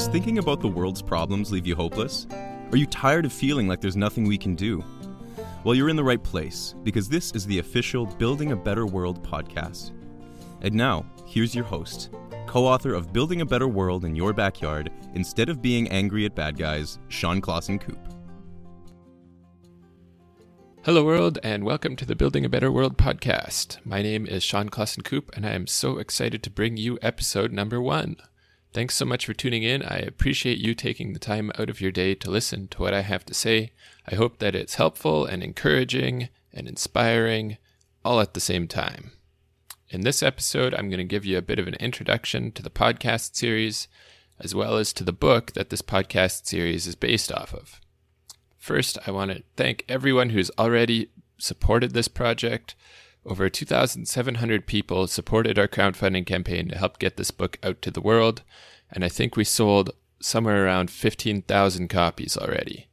Does thinking about the world's problems leave you hopeless? Are you tired of feeling like there's nothing we can do? Well, you're in the right place, because this is the official Building a Better World podcast. And now, here's your host, co-author of Building a Better World in Your Backyard, Instead of Being Angry at Bad Guys, Sean Clausen-Coop. Hello world, and welcome to the Building a Better World podcast. My name is Sean Clausen-Coop, and I am so excited to bring you episode number 1. Thanks so much for tuning in. I appreciate you taking the time out of your day to listen to what I have to say. I hope that it's helpful and encouraging and inspiring all at the same time. In this episode, I'm going to give you a bit of an introduction to the podcast series, as well as to the book that this podcast series is based off of. First, I want to thank everyone who's already supported this project. Over 2,700 people supported our crowdfunding campaign to help get this book out to the world, and I think we sold somewhere around 15,000 copies already.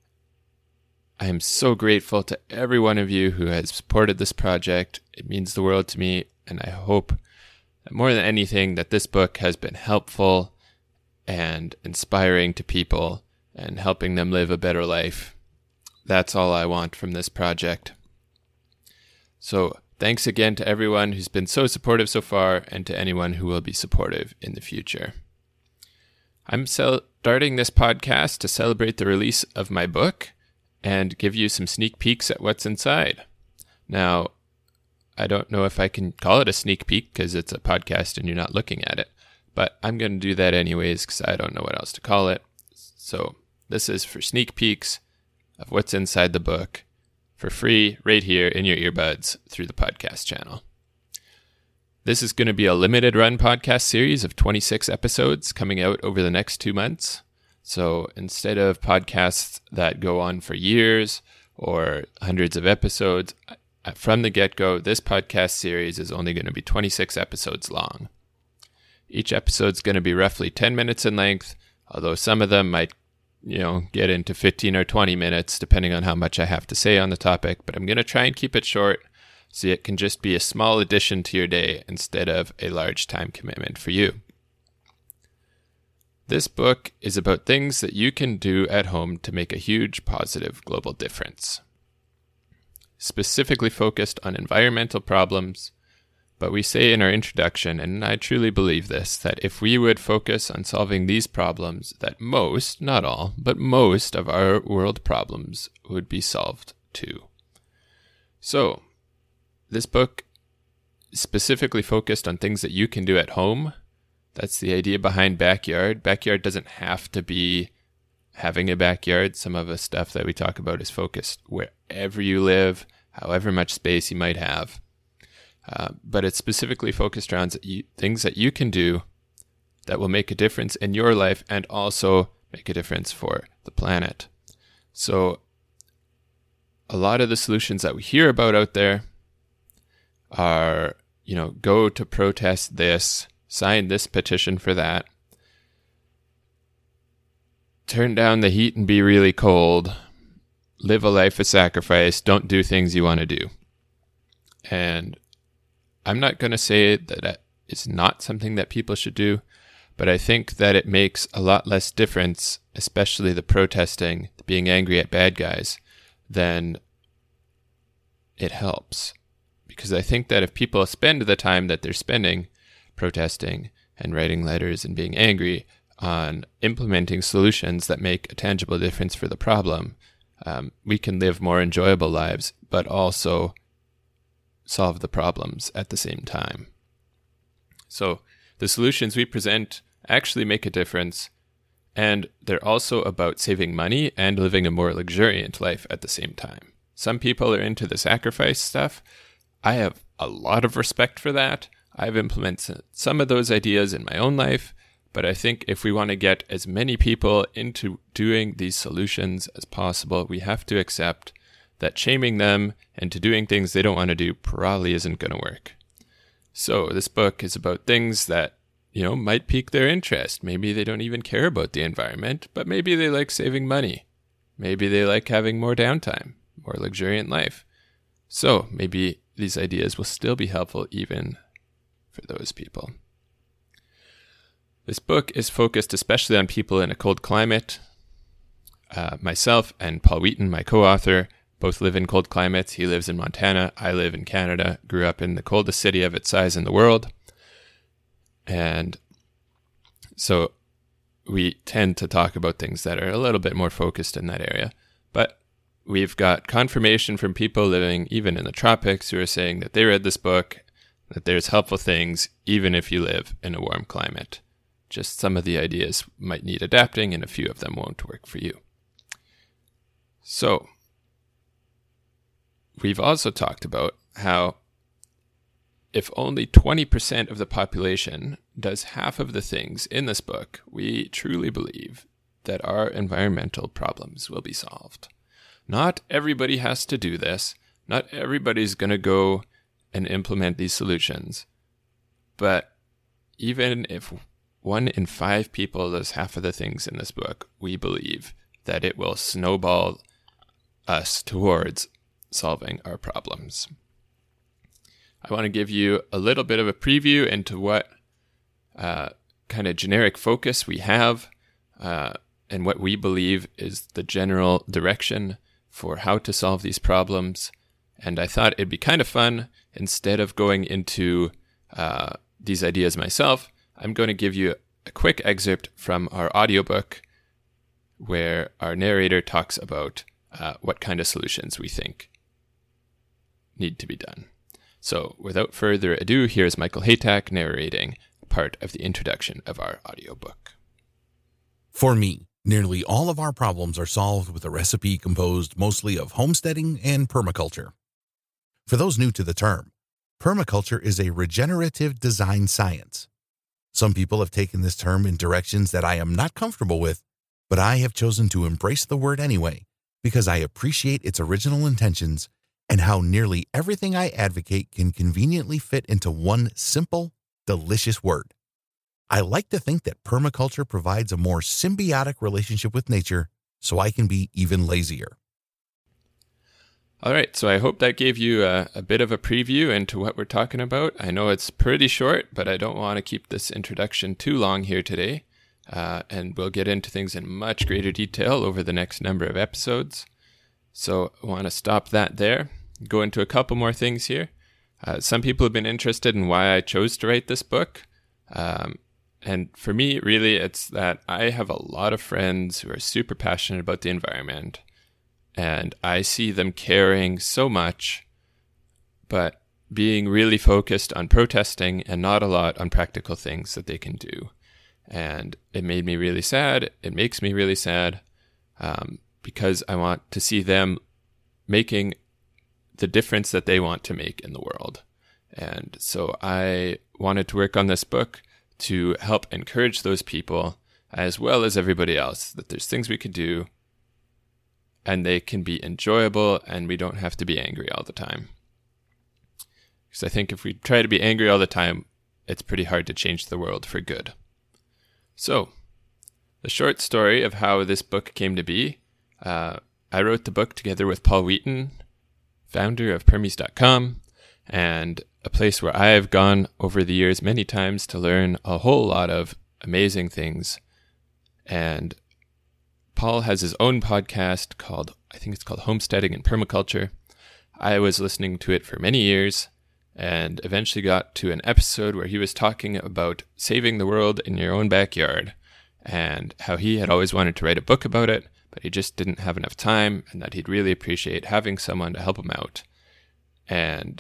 I am so grateful to every one of you who has supported this project. It means the world to me, and I hope that more than anything that this book has been helpful and inspiring to people and helping them live a better life. That's all I want from this project. So thanks again to everyone who's been so supportive so far, and to anyone who will be supportive in the future. I'm starting this podcast to celebrate the release of my book and give you some sneak peeks at what's inside. Now, I don't know if I can call it a sneak peek because it's a podcast and you're not looking at it, but I'm going to do that anyways because I don't know what else to call it. So this is for sneak peeks of what's inside the book for free right here in your earbuds through the podcast channel. This is going to be a limited run podcast series of 26 episodes coming out over the next 2 months. So instead of podcasts that go on for years or hundreds of episodes, from the get-go, this podcast series is only going to be 26 episodes long. Each episode's going to be roughly 10 minutes in length, although some of them might get into 15 or 20 minutes, depending on how much I have to say on the topic, but I'm going to try and keep it short so it can just be a small addition to your day instead of a large time commitment for you. This book is about things that you can do at home to make a huge positive global difference. Specifically focused on environmental problems, but we say in our introduction, and I truly believe this, that if we would focus on solving these problems, that most, not all, but most of our world problems would be solved too. So, this book is specifically focused on things that you can do at home. That's the idea behind Backyard. Backyard doesn't have to be having a backyard. Some of the stuff that we talk about is focused wherever you live, however much space you might have. But it's specifically focused around things that you can do that will make a difference in your life and also make a difference for the planet. So a lot of the solutions that we hear about out there are, go to protest this, sign this petition for that, turn down the heat and be really cold, live a life of sacrifice, don't do things you want to do. And I'm not going to say that it's not something that people should do, but I think that it makes a lot less difference, especially the protesting, the being angry at bad guys, than it helps. Because I think that if people spend the time that they're spending protesting and writing letters and being angry on implementing solutions that make a tangible difference for the problem, we can live more enjoyable lives, but also solve the problems at the same time. So the solutions we present actually make a difference, and they're also about saving money and living a more luxuriant life at the same time. Some people are into the sacrifice stuff. I have a lot of respect for that. I've implemented some of those ideas in my own life, but I think if we want to get as many people into doing these solutions as possible, we have to accept that shaming them into doing things they don't want to do probably isn't going to work. So this book is about things that, might pique their interest. Maybe they don't even care about the environment, but maybe they like saving money. Maybe they like having more downtime, more luxuriant life. So maybe these ideas will still be helpful even for those people. This book is focused especially on people in a cold climate. Myself and Paul Wheaton, my co-author, both live in cold climates. He lives in Montana. I live in Canada. Grew up in the coldest city of its size in the world. And so we tend to talk about things that are a little bit more focused in that area. But we've got confirmation from people living even in the tropics who are saying that they read this book, that there's helpful things even if you live in a warm climate. Just some of the ideas might need adapting and a few of them won't work for you. So, we've also talked about how if only 20% of the population does half of the things in this book, we truly believe that our environmental problems will be solved. Not everybody has to do this. Not everybody's going to go and implement these solutions. But even if 1 in 5 people does half of the things in this book, we believe that it will snowball us towards solving our problems. I want to give you a little bit of a preview into what kind of generic focus we have and what we believe is the general direction for how to solve these problems. And I thought it'd be kind of fun, instead of going into these ideas myself, I'm going to give you a quick excerpt from our audiobook where our narrator talks about what kind of solutions we think need to be done. So without further ado, here's Michael Haytack narrating part of the introduction of our audiobook. For me, nearly all of our problems are solved with a recipe composed mostly of homesteading and permaculture. For those new to the term, permaculture is a regenerative design science. Some people have taken this term in directions that I am not comfortable with, but I have chosen to embrace the word anyway because I appreciate its original intentions and how nearly everything I advocate can conveniently fit into one simple, delicious word. I like to think that permaculture provides a more symbiotic relationship with nature so I can be even lazier. All right, so I hope that gave you a bit of a preview into what we're talking about. I know it's pretty short, but I don't want to keep this introduction too long here today. And we'll get into things in much greater detail over the next number of episodes. So I want to stop that there, go into a couple more things here. Some people have been interested in why I chose to write this book. And for me, really, it's that I have a lot of friends who are super passionate about the environment. And I see them caring so much, but being really focused on protesting and not a lot on practical things that they can do. And it made me really sad. It makes me really sad because I want to see them making the difference that they want to make in the world. And so I wanted to work on this book to help encourage those people as well as everybody else, that there's things we could do and they can be enjoyable and we don't have to be angry all the time. Because I think if we try to be angry all the time, it's pretty hard to change the world for good. So, the short story of how this book came to be, I wrote the book together with Paul Wheaton, founder of Permies.com, and a place where I have gone over the years many times to learn a whole lot of amazing things. And Paul has his own podcast called, I think it's called Homesteading and Permaculture. I was listening to it for many years and eventually got to an episode where he was talking about saving the world in your own backyard and how he had always wanted to write a book about it, but he just didn't have enough time and that he'd really appreciate having someone to help him out. And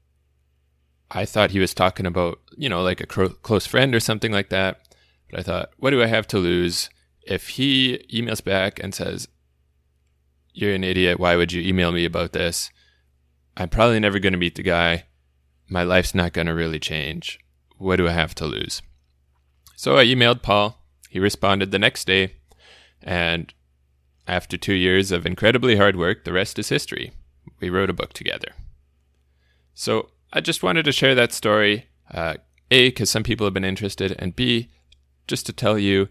I thought he was talking about, like a close friend or something like that. But I thought, what do I have to lose? If he emails back and says, "You're an idiot, why would you email me about this?" I'm probably never going to meet the guy. My life's not going to really change. What do I have to lose? So I emailed Paul. He responded the next day. And after 2 years of incredibly hard work, the rest is history. We wrote a book together. So I just wanted to share that story, A, because some people have been interested, and B, just to tell you,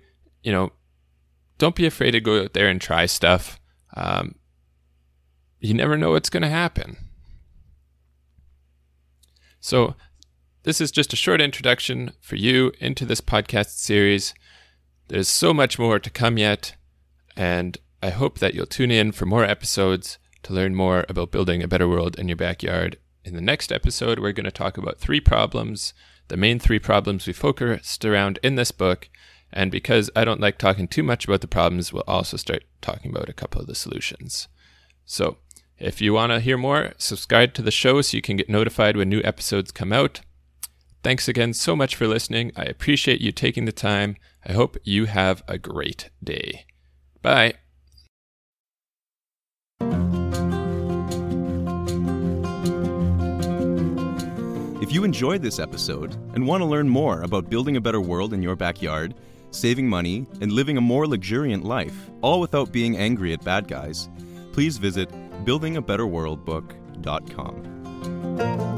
don't be afraid to go out there and try stuff. You never know what's going to happen. So this is just a short introduction for you into this podcast series. There's so much more to come yet, and I hope that you'll tune in for more episodes to learn more about building a better world in your backyard. In the next episode, we're going to talk about 3 problems, the main 3 problems we focused around in this book. And because I don't like talking too much about the problems, we'll also start talking about a couple of the solutions. So if you want to hear more, subscribe to the show so you can get notified when new episodes come out. Thanks again so much for listening. I appreciate you taking the time. I hope you have a great day. Bye. If you enjoyed this episode and want to learn more about building a better world in your backyard, saving money, and living a more luxuriant life, all without being angry at bad guys, please visit buildingabetterworldbook.com.